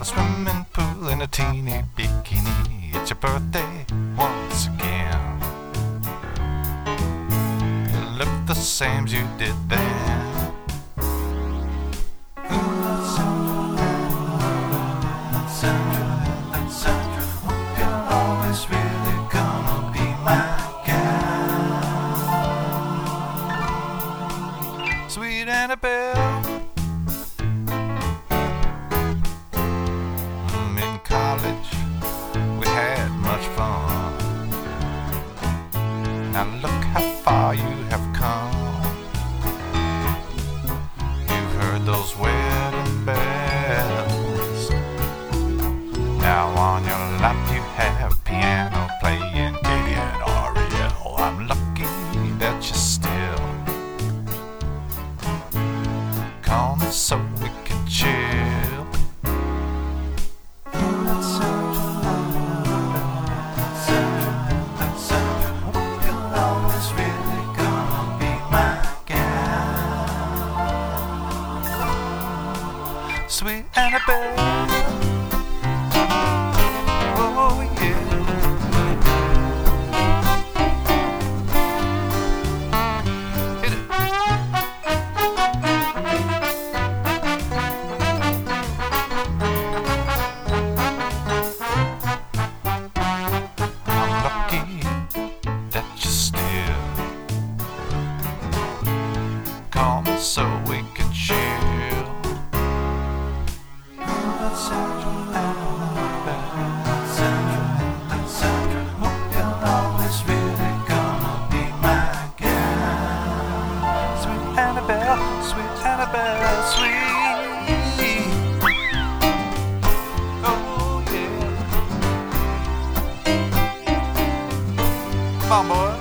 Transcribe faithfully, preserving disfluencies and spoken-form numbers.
the swimming pool in a teeny bikini. It's your birthday once again. You look the same as you did then. Sandra, Sandra, hope you're always really gonna be my gal. Sweet Annabelle. In college, we had much fun. Now look how far you have come. You've heard those wedding bells. Now on your lap you have piano playing Katie and Ariel. I'm lucky that you're still calling so we can chill. Sweet Annabelle, oh yeah. Hit it. I'm lucky that you're still call me so we can chill. Sandra, Sandra, Sandra, hope you're always really gonna be my gal. Sweet Annabelle, sweet Annabelle, sweet. Oh yeah. Come on, boy.